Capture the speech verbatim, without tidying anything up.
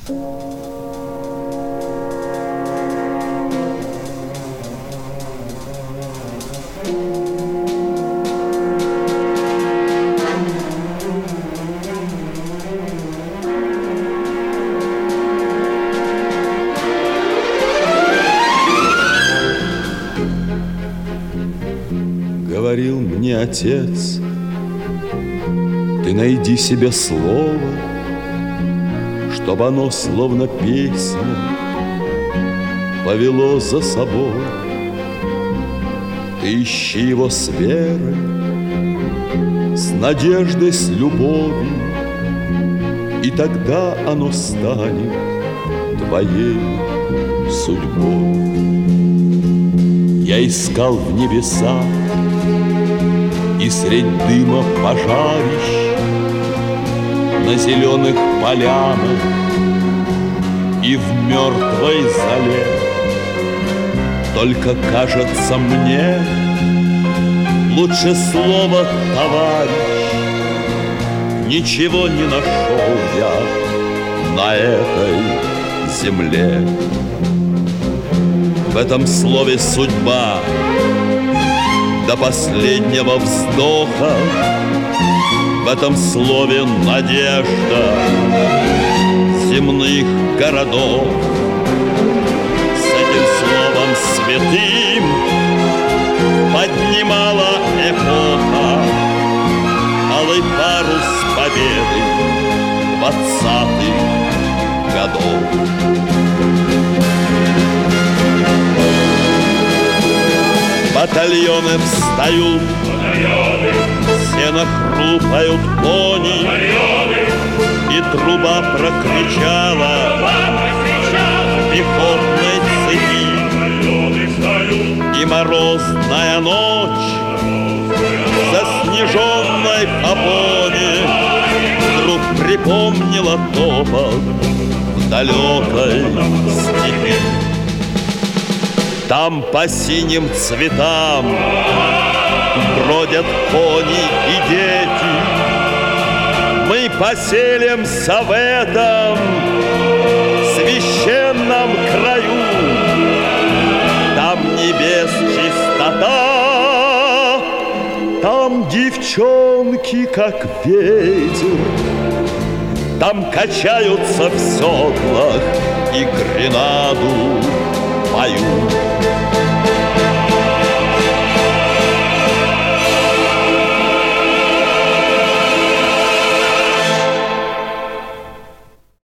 Говорил мне отец, ты найди себе слово, чтобы оно, словно песня, повело за собой. Ты ищи его с верой, с надеждой, с любовью, и тогда оно станет твоей судьбой. Я искал в небесах и средь дыма пожарищ, на зеленых полянах и в мертвой зале. Только кажется мне, лучше слова товарищ ничего не нашел я на этой земле. В этом слове судьба до последнего вздоха, в этом слове надежда земных городов. С этим словом святым поднимала эпоха алый парус победы двадцатых годов. Батальоны встают, батальоны, сено хрупают кони, батальоны, и труба прокричала, труба прокричала в пехотной цепи. Встают, и морозная ночь в заснеженной попоне вдруг припомнила топот в далекой степи. Там по синим цветам бродят кони и дети. Мы поселимся в этом священном краю. Там небес чистота, там девчонки, как ветер, там качаются в седлах и гренаду поют.